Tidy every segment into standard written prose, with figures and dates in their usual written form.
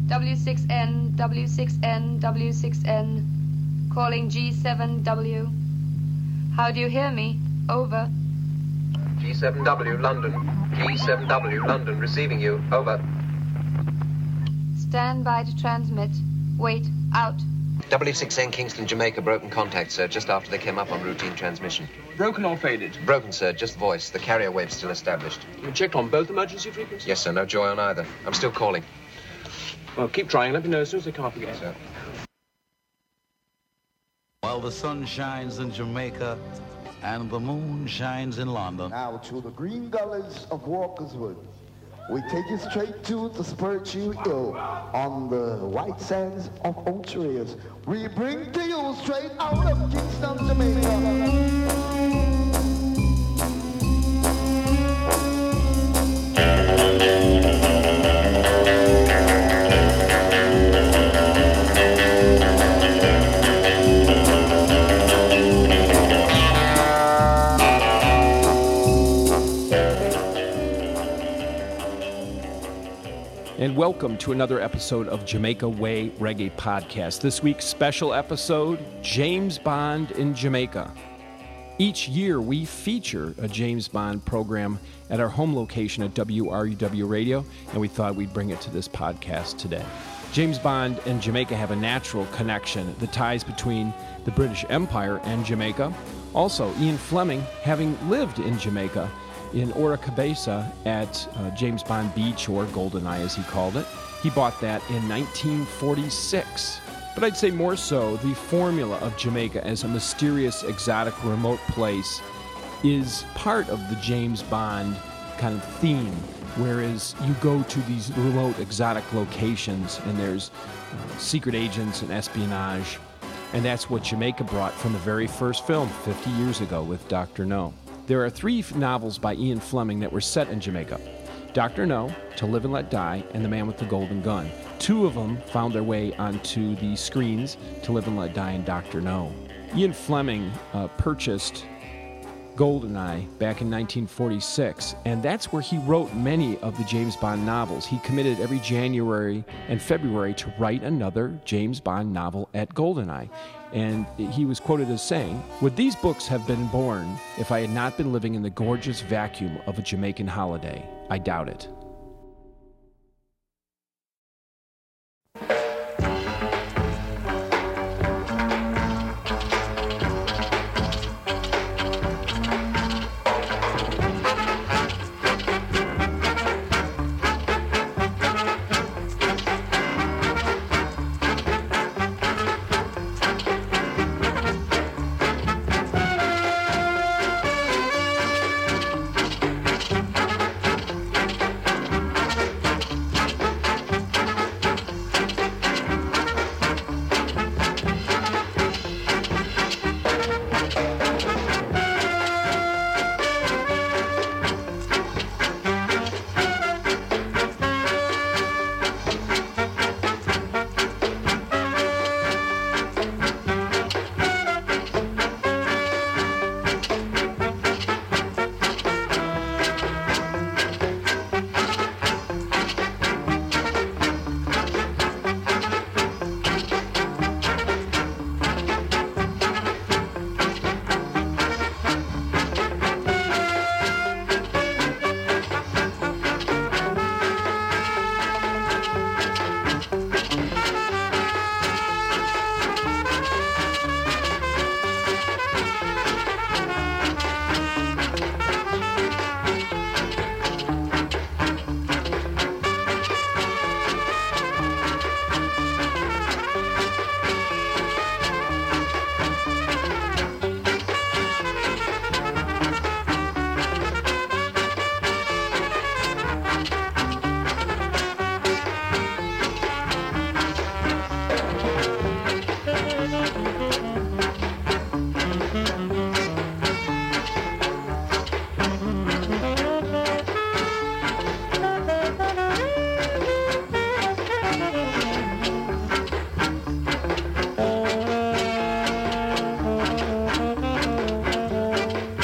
W6N, W6N, W6N. Calling G7W. How do you hear me? Over. G7W, London. G7W, London, receiving you. Over. Stand by to transmit. Wait. Out. W6N, Kingston, Jamaica, broken contact, sir, just after they came up on routine transmission. Broken or faded? Broken, sir, just voice. The carrier wave's still established. You checked on both emergency frequencies? Yes, sir, no joy on either. I'm still calling. Well, keep trying. Let me know as soon as they can't forget. Sir. While the sun shines in Jamaica and the moon shines in London. Now to the green gullies of Walkerswood. We take you straight to the Spiritual Hill on the white sands of Ulteriors. We bring to you straight out of Kingston, Jamaica. And welcome to another episode of Jamaica Way Reggae Podcast. This week's special episode, James Bond in Jamaica. Each year we feature a James Bond program at our home location at WRUW Radio, and we thought we'd bring it to this podcast today. James Bond and Jamaica have a natural connection, the ties between the British Empire and Jamaica. Also, Ian Fleming, having lived in Jamaica, in Ora Cabeza at James Bond Beach, or GoldenEye as he called it. He bought that in 1946. But I'd say more so, the formula of Jamaica as a mysterious, exotic, remote place is part of the James Bond kind of theme, whereas you go to these remote, exotic locations and there's secret agents and espionage, and that's what Jamaica brought from the very first film 50 years ago with Dr. No. There are 3 novels by Ian Fleming that were set in Jamaica. Dr. No, To Live and Let Die, and The Man with the Golden Gun. 2 of them found their way onto the screens, To Live and Let Die and Dr. No. Ian Fleming purchased GoldenEye back in 1946, and that's where he wrote many of the James Bond novels. He committed every January and February to write another James Bond novel at GoldenEye. And he was quoted as saying, "Would these books have been born if I had not been living in the gorgeous vacuum of a Jamaican holiday? I doubt it."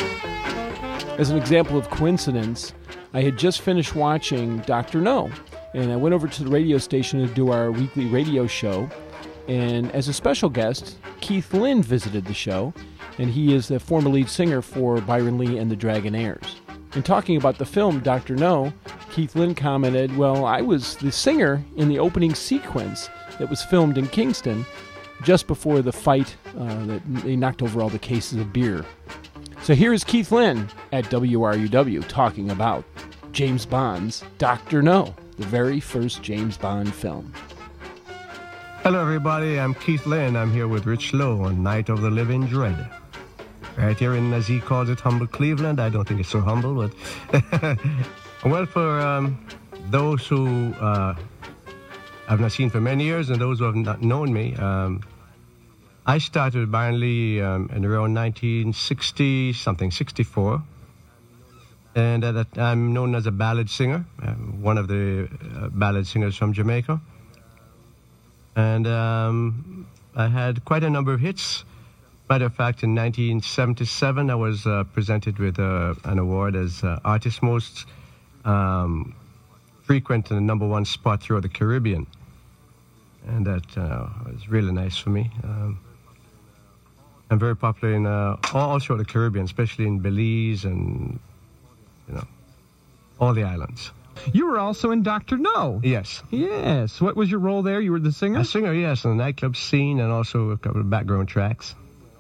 As an example of coincidence, I had just finished watching Dr. No, And I went over to the radio station to do our weekly radio show. And as a special guest, Keith Lynn visited the show, and he is the former lead singer for Byron Lee and the Dragonaires. In talking about the film Dr. No, Keith Lynn commented, well, I was the singer in the opening sequence that was filmed in Kingston just before the fight that they knocked over all the cases of beer. So here's Keith Lynn at WRUW talking about James Bond's Dr. No, the very first James Bond film. Hello, everybody. I'm Keith Lynn. I'm here with Rich Lowe on Night of the Living Dread. Right here in, as he calls it, humble Cleveland. I don't think it's so humble, but... well, for those who I've not seen for many years and those who have not known me, I started with Byron Lee in around 1960-something, 64. And I'm known as a ballad singer, one of the ballad singers from Jamaica. And I had quite a number of hits. Matter of fact, in 1977, I was presented with an award as Artist Most Frequent in the #1 spot throughout the Caribbean. And that was really nice for me. I'm very popular in all throughout the Caribbean, especially in Belize and, all the islands. You were also in Dr. No. Yes. Yes. What was your role there? You were the singer? A singer, yes, in the nightclub scene and also a couple of background tracks.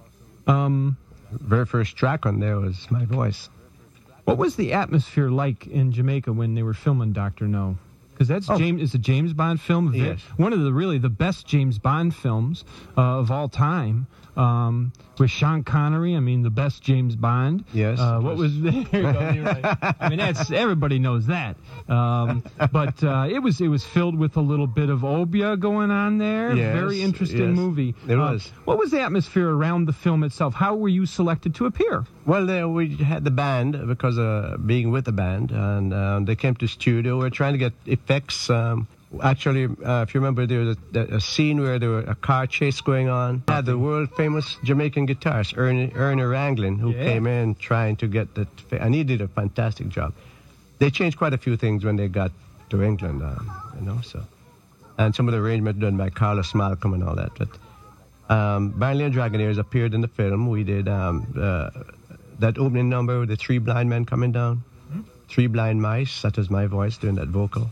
Very first track on there was my voice. What was the atmosphere like in Jamaica when they were filming Dr. No? Because it's a James Bond film. Yes. One of the best James Bond films of all time. With Sean Connery, the best James Bond. Yes. What was there? You're right. That's everybody knows that. But it was filled with a little bit of obia going on there. Yes, very interesting movie. It was. What was the atmosphere around the film itself? How were you selected to appear? Well, we had the band because being with the band, and they came to the studio. We were trying to get effects. Actually, if you remember, there was a scene where there was a car chase going on. I had the world-famous Jamaican guitarist, Ernie Ranglin, who came in trying to get that, and he did a fantastic job. They changed quite a few things when they got to England, so. And some of the arrangements done by Carlos Malcolm and all that. But Byron Lee and Dragonaires appeared in the film. We did that opening number with the three blind men coming down. Three blind mice, that was my voice doing that vocal.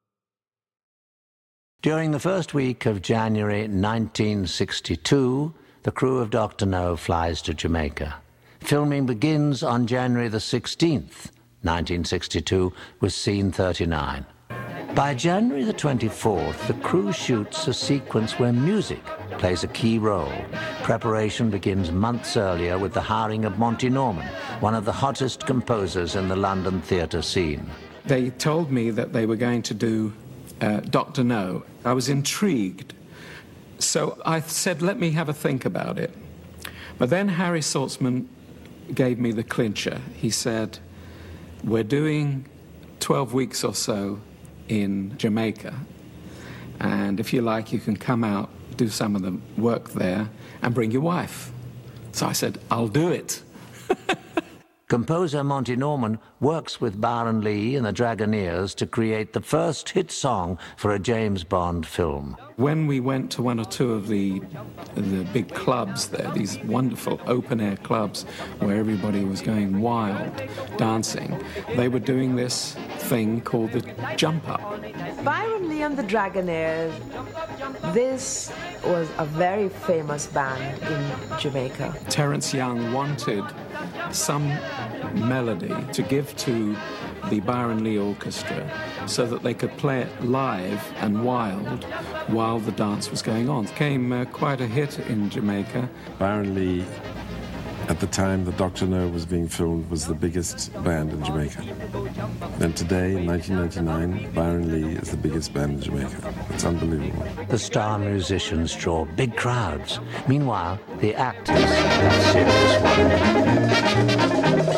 During the first week of January 1962, the crew of Dr. No flies to Jamaica. Filming begins on January the 16th, 1962, with scene 39. By January the 24th, the crew shoots a sequence where music plays a key role. Preparation begins months earlier with the hiring of Monty Norman, one of the hottest composers in the London theatre scene. They told me that they were going to do Dr. No. I was intrigued. So I said, let me have a think about it. But then Harry Saltzman gave me the clincher. He said, we're doing 12 weeks or so in Jamaica. And if you like, you can come out, do some of the work there, and bring your wife. So I said, I'll do it. Composer Monty Norman works with Byron Lee and the Dragonaires to create the first hit song for a James Bond film. When we went to one or two of the big clubs there, these wonderful open-air clubs where everybody was going wild, dancing, they were doing this thing called the jump up. Byron Lee and the Dragonaires, this was a very famous band in Jamaica. Terence Young wanted some melody to give to the Byron Lee Orchestra so that they could play it live and wild while the dance was going on. It became quite a hit in Jamaica. Byron Lee, at the time that Dr. No was being filmed, was the biggest band in Jamaica. And today, in 1999, Byron Lee is the biggest band in Jamaica. It's unbelievable. The star musicians draw big crowds. Meanwhile, the actors have serious work.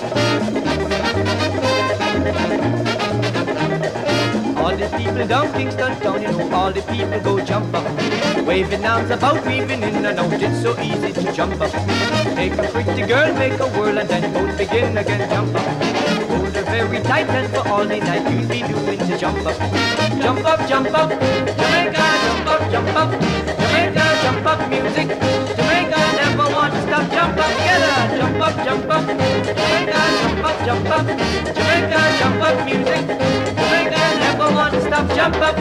All the people down Kingston Town, all the people go jump up. Waving arms about, weaving in and out, it's so easy to jump up. Take a pretty girl, make a whirl, and then both begin again, jump up. Hold her very tight, and for all the night you'll be doing to jump up, Jamaica, jump up, Jamaica, jump up music, Jamaica never want to stop, jump up together, jump up, Jamaica, jump up, Jamaica, jump up music, Jamaica never want to stop, jump up.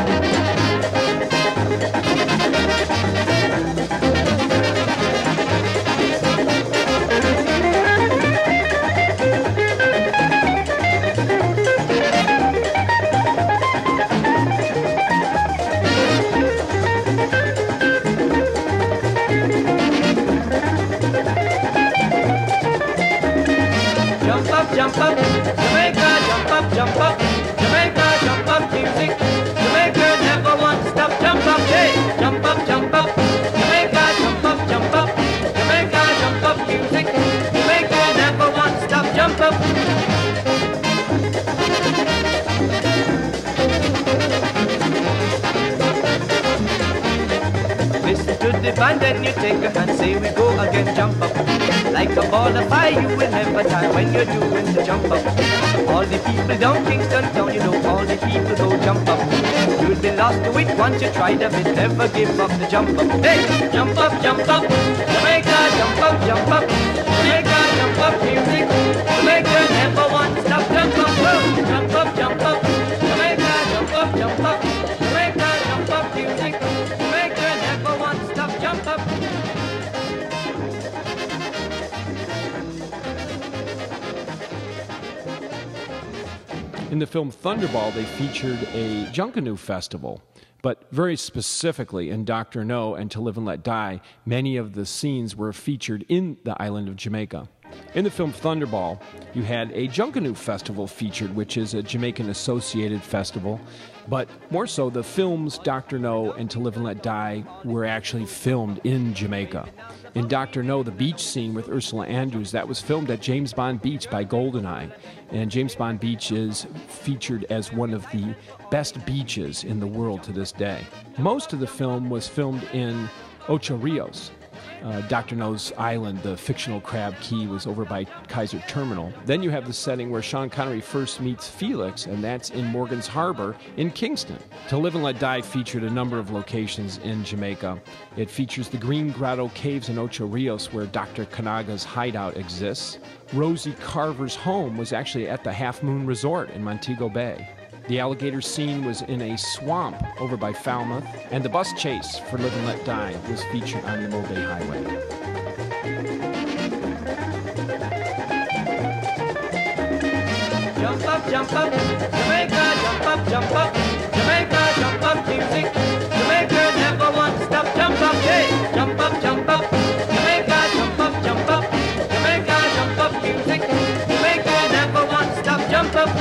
Jump up, Jamaica, jump up, Jamaica, jump up music, Jamaica never want to stop, jump up, hey, jump up, Jamaica, jump up, Jamaica, jump up music, Jamaica never want to stop, jump up. Listen to the band and you take a hand, say we go again, jump up. Like a ball of fire, you will never die when you're doing the jump up. All the people down Kingston Town, you know, all the people go jump up. You'll be lost to it once you tried a bit, never give up the jump up. Hey, jump up, Jamaica, jump up, Jamaica, jump up music. Jamaica never want to stop, jump up, jump up, Jamaica, jump up, Jamaica, jump up music. Jamaica never want to stop, jump up. In the film Thunderball, they featured a Junkanoo festival, but very specifically in Dr. No and To Live and Let Die, many of the scenes were featured in the island of Jamaica. In the film Thunderball, you had a Junkanoo festival featured, which is a Jamaican-associated festival, but more so, the films Dr. No and To Live and Let Die were actually filmed in Jamaica. In Dr. No, the beach scene with Ursula Andrews, that was filmed at James Bond Beach by GoldenEye. And James Bond Beach is featured as one of the best beaches in the world to this day. Most of the film was filmed in Ocho Rios. Dr. No's island, the fictional Crab Key, was over by Kaiser Terminal. Then you have the setting where Sean Connery first meets Felix, and that's in Morgan's Harbor in Kingston. To Live and Let Die featured a number of locations in Jamaica. It features the Green Grotto Caves in Ocho Rios, where Dr. Kanaga's hideout exists. Rosie Carver's home was actually at the Half Moon Resort in Montego Bay. The alligator scene was in a swamp over by Falmouth, and the bus chase for Live and Let Die was featured on the Mobay Highway. Jump up, Jamaica, jump up, Jamaica, jump up music. Jamaica never want to stop, jump up, hey, jump up, Jamaica, jump up, Jamaica, jump up music. Jamaica never want to stop, jump up.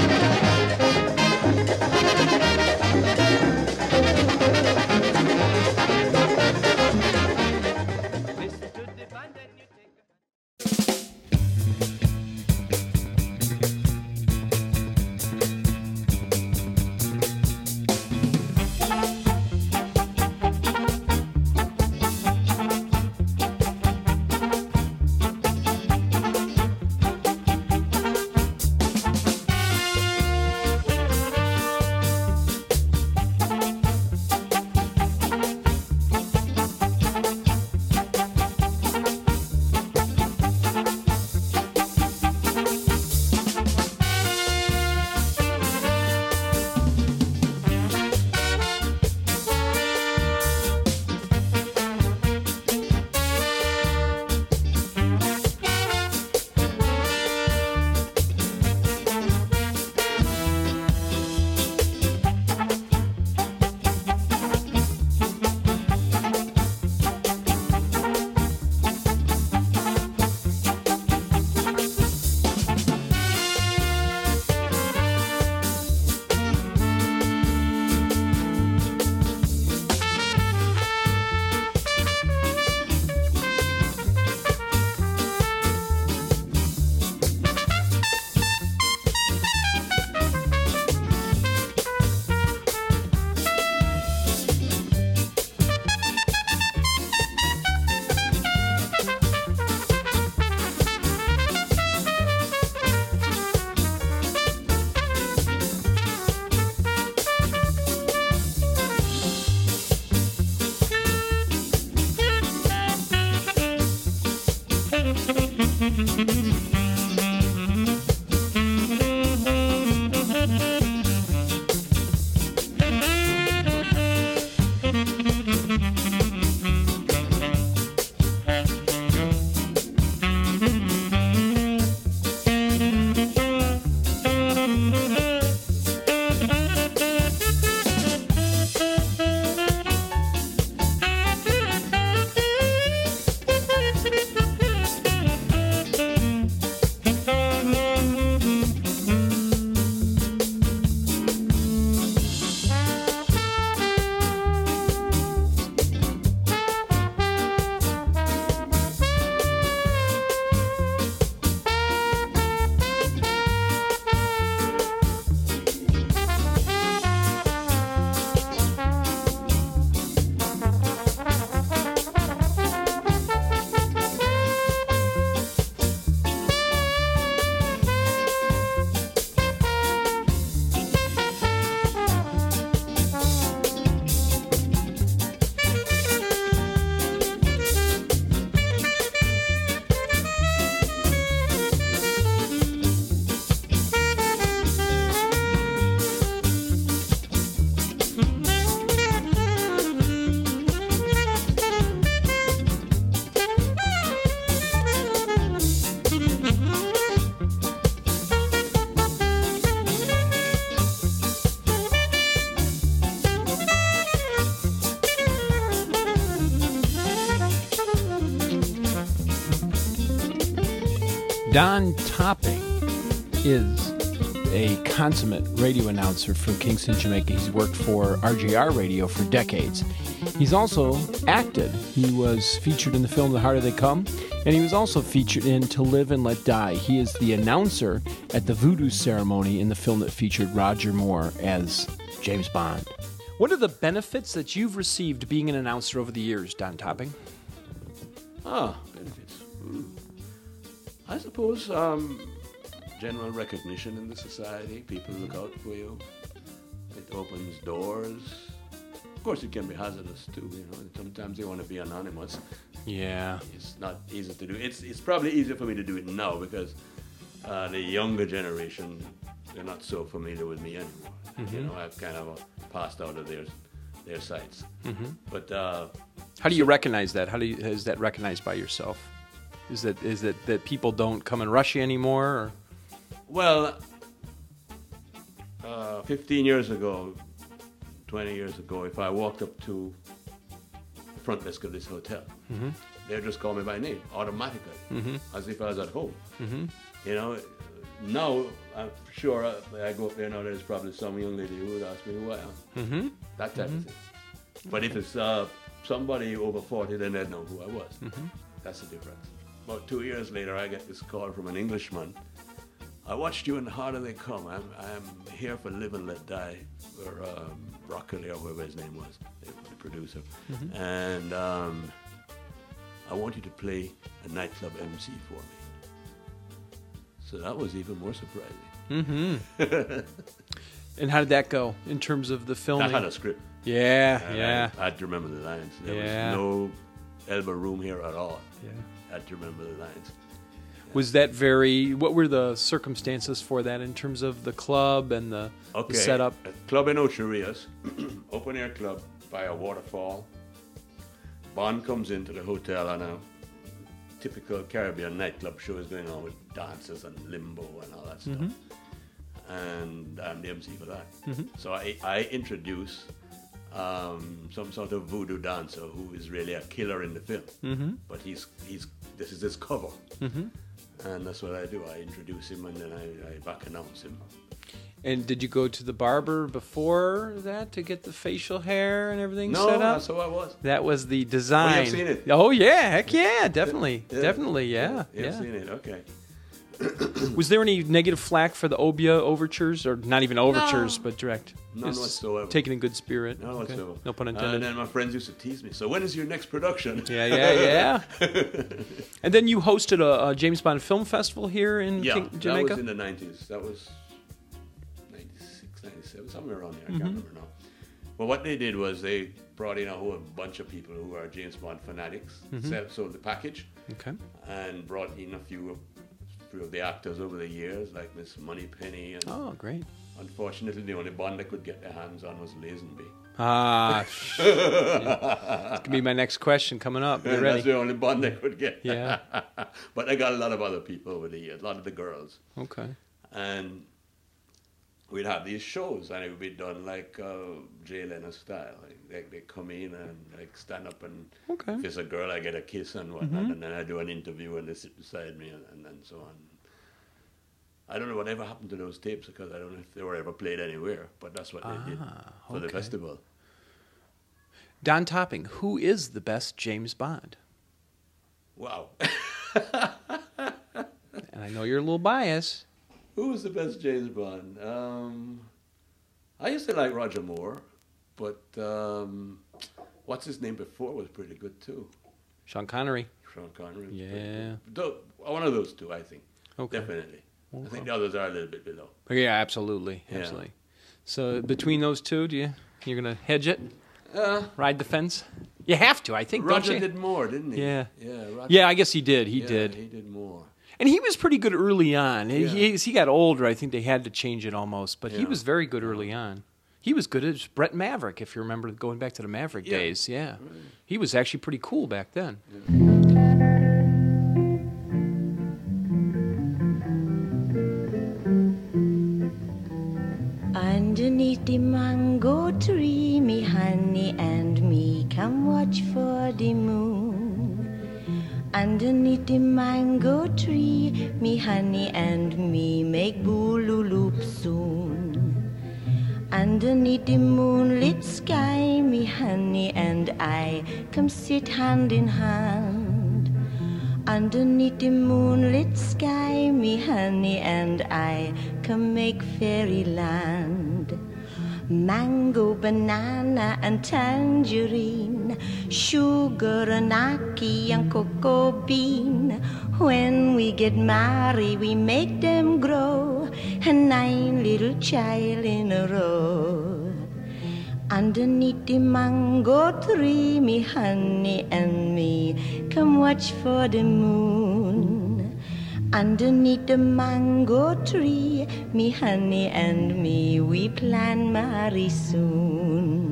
Don Topping is a consummate radio announcer from Kingston, Jamaica. He's worked for RJR Radio for decades. He's also acted. He was featured in the film The Harder They Come, and he was also featured in To Live and Let Die. He is the announcer at the voodoo ceremony in the film that featured Roger Moore as James Bond. What are the benefits that you've received being an announcer over the years, Don Topping? Benefits. I suppose general recognition in the society. People look out for you. It opens doors. Of course, it can be hazardous too. You know, sometimes they want to be anonymous. Yeah, it's not easy to do. It's probably easier for me to do it now because the younger generation, they're not so familiar with me anymore. Mm-hmm. You know, I've kind of passed out of their sights. Mm-hmm. But how do you recognize that? Is that recognized by yourself? Is that people don't come and rush you anymore? Or? Well, 15 years ago, 20 years ago, if I walked up to the front desk of this hotel, mm-hmm. they'd just call me by name automatically, mm-hmm. as if I was at home. Mm-hmm. You know, now I'm sure I go up there now, there's probably some young lady who would ask me who I am. Mm-hmm. That type mm-hmm. of thing. But if it's somebody over 40, then they'd know who I was. Mm-hmm. That's the difference. About 2 years later, I get this call from an Englishman. I watched you in The Harder They Come. I'm here for Live and Let Die, or Broccoli, or whoever his name was, the producer. Mm-hmm. And I want you to play a nightclub MC for me. So that was even more surprising. Mm-hmm. And how did that go in terms of the filming? That had a script. Yeah, and yeah. I had to remember the lines. There was no elbow room here at all. Yeah. I had to remember the lines. Was that what were the circumstances for that in terms of the club and the setup? A club in Ocho Rios, open air club by a waterfall. Bond comes into the hotel and a typical Caribbean nightclub show is going on with dances and limbo and all that stuff. Mm-hmm. And I'm the MC for that. Mm-hmm. So I introduce some sort of voodoo dancer who is really a killer in the film. Mm-hmm. But this is his cover. Mm-hmm. And that's what I do. I introduce him and then I back announce him. And did you go to the barber before that to get the facial hair and everything set up? No, that's how I was. That was the design. Oh, you've seen it? Oh, yeah. Heck yeah. Definitely. Yeah. Definitely, yeah. You've seen it, okay. Was there any negative flack for the Obia overtures? Or not even overtures, but direct? None whatsoever. Taken in good spirit? None whatsoever. No pun intended. And then my friends used to tease me, so when is your next production? Yeah. And then you hosted a James Bond Film Festival here in Jamaica? That was in the 90s. That was 96, 97, somewhere around there. I can't remember now. Well, what they did was they brought in a whole bunch of people who are James Bond fanatics, sold the package, and brought in a few of the actors over the years, like Miss Moneypenny. And oh, great. Unfortunately, the only Bond they could get their hands on was Lazenby. That's going to be my next question coming up. Get ready. That's the only Bond they could get. Yeah. But they got a lot of other people over the years, a lot of the girls. Okay. And we'd have these shows, and it would be done like Jay Leno style. Like they come in and like stand up, and if it's a girl, I get a kiss and whatnot, and then I do an interview, and they sit beside me, and so on. I don't know whatever happened to those tapes, because I don't know if they were ever played anywhere, but that's what they did for the festival. Don Topping, who is the best James Bond? Wow. And I know you're a little biased. Who was the best James Bond? I used to like Roger Moore, but what's his name before was pretty good too. Sean Connery. Sean Connery. Yeah. One of those two, I think. Okay. Definitely. I think the others are a little bit below. Yeah, absolutely. Yeah. Absolutely. So between those two, you're going to hedge it? Ride the fence? You have to, I think, Roger don't you? did more, didn't he? Yeah. Roger. Yeah, I guess he did. He did. He did more. And he was pretty good early on. Yeah. He got older. I think they had to change it almost. But he was very good early on. He was good as Brett Maverick, if you remember going back to the Maverick days. Yeah. Right. He was actually pretty cool back then. Yeah. Underneath the mango tree, me honey and me come watch for the moon. Underneath the mango tree, me honey and me make boolooloop soon. Underneath the moonlit sky, me honey and I come sit hand in hand. Underneath the moonlit sky, me honey and I come make fairyland. Mango, banana and tangerine, sugar and ackee and cocoa bean. When we get married, we make them grow, and 9 little child in a row. Underneath the mango tree, me honey and me come watch for the moon. Underneath the mango tree, me honey and me, we plan marry soon.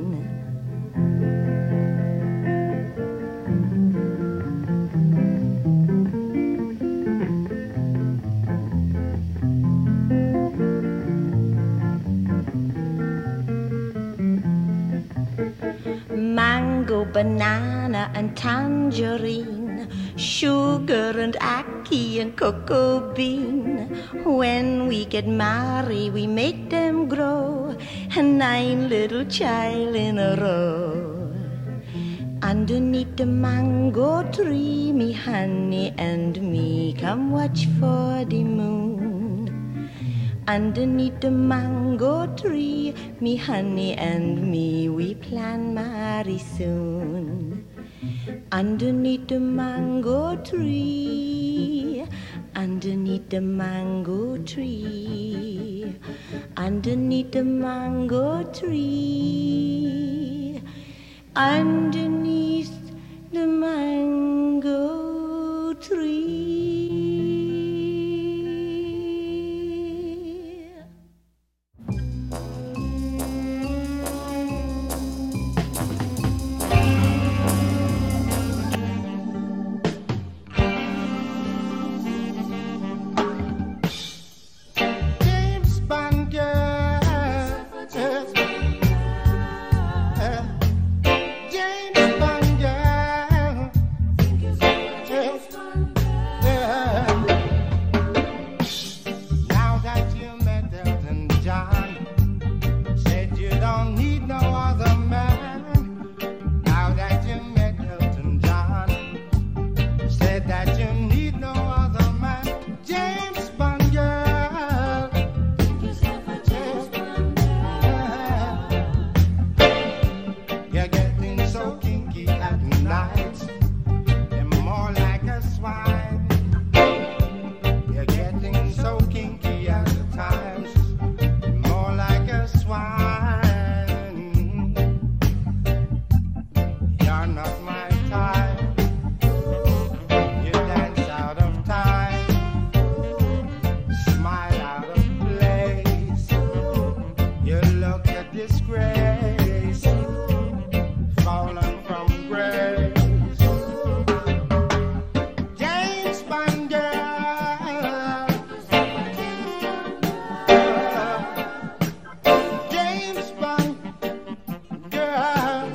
Mango, banana and tangerine, sugar and ackee and cocoa bean. When we get married, we make them grow, and 9 little child in a row. Underneath the mango tree, me honey and me come watch for the moon. Underneath the mango tree, me honey and me, we plan marry soon. Underneath the mango tree, underneath the mango tree, underneath the mango tree, underneath the mango tree. James You're not my type. You dance out of time, smile out of place. You look a disgrace, fallen from grace. James Bond girl, James Bond girl.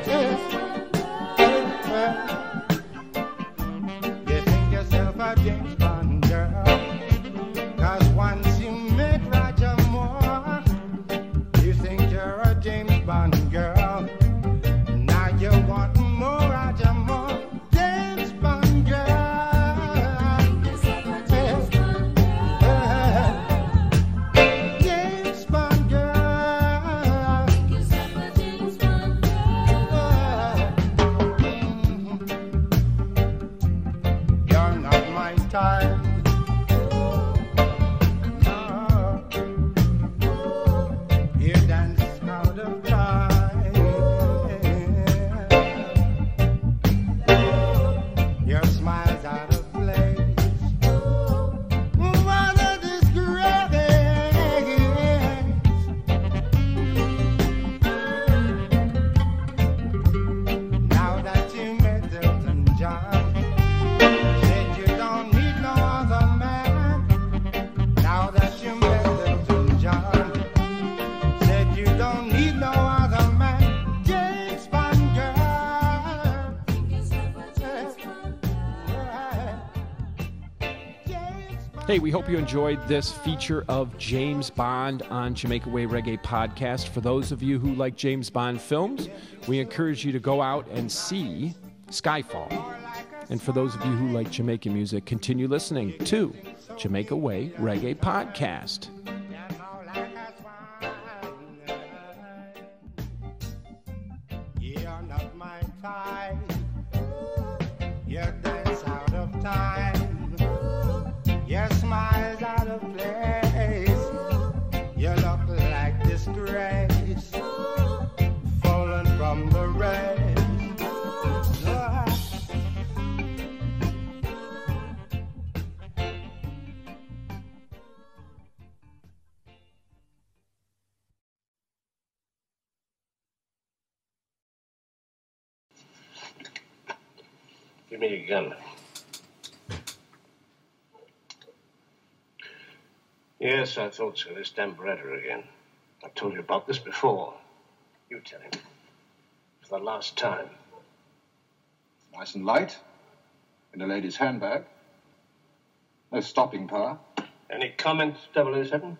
You think yourself a James Bond girl, 'cause once you met Roger Moore, you think you're a James Bond girl. Now you want more Roger Moore. James Bond girl. James Bond girl. You're not my type. No. You dance out of time. Your smile's out of place. What a disgrace. Now that you met Elton John, said you don't need no other man. Now that you met Elton John, said you don't need no other man. James Bond girl. Hey, we hope you enjoyed this feature of James Bond on Jamaica Way Reggae Podcast. For those of you who like James Bond films, we encourage you to go out and see Skyfall. And for those of you who like Jamaican music, continue listening to Jamaica Way Reggae Podcast. You're not my type. You dance out of time. Your smile's out of place. You look like disgrace, fallen from the race. Give me your gun. Yes, I thought so. This damn Beretta again. I've told you about this before. You tell him. For the last time. Nice and light. In a lady's handbag. No stopping power. Any comment, 007?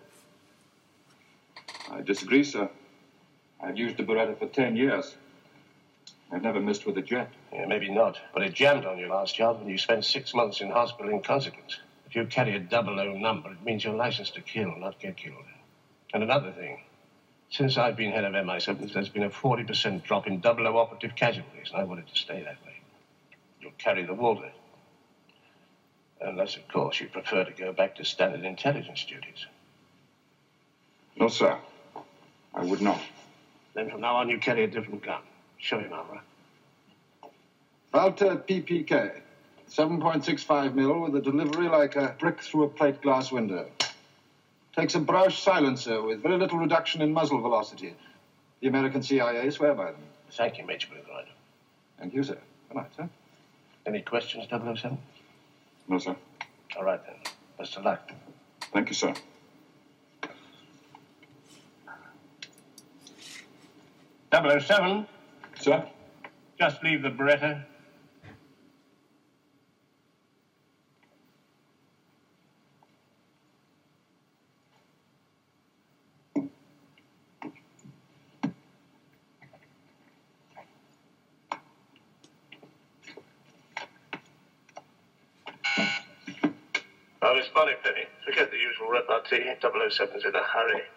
I disagree, sir. I've used the Beretta for 10 years. I've never missed with a jet. Yeah, maybe not. But it jammed on your last job and you spent 6 months in hospital in consequence. If you carry a 00 number, it means you're licensed to kill, not get killed. And another thing. Since I've been head of MI7, there's been a 40% drop in 00 operative casualties, and I want it to stay that way. You'll carry the water. Unless, of course, you prefer to go back to standard intelligence duties. No, sir. I would not. Then from now on, you carry a different gun. Show him, Alva. Walter PPK. 7.65 mil with a delivery like a brick through a plate glass window. Takes a Brausch silencer with very little reduction in muzzle velocity. The American CIA swear by them. Thank you, Major Bluegrass. Thank you, sir. Good night, sir. Any questions, 007? No, sir. All right, then. Best of luck. Thank you, sir. .007? Sir? Just leave the Beretta. Oh, Miss Bonnie, Penny. Forget the usual repartee. 007's in a hurry.